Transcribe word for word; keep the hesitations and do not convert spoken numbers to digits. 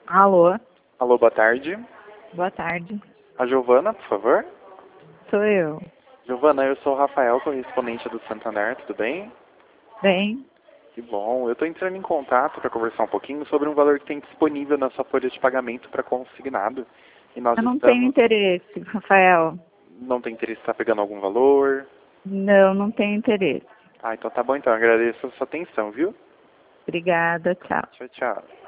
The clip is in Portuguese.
Alô, Alô, boa tarde. boa tarde. A Giovana, por favor. Sou eu. Giovana, eu sou o Rafael, correspondente do Santander, tudo bem? Bem, Que bom. Eu estou entrando em contato para conversar um pouquinho sobre um valor que tem disponível na sua folha de pagamento para consignado. E nós eu não tenho estamos... interesse, Rafael. Não tem interesse em estar pegando algum valor? Não, não tenho interesse. Ah, então tá bom então. Agradeço a sua atenção, viu? Obrigada, tchau. Tchau, tchau.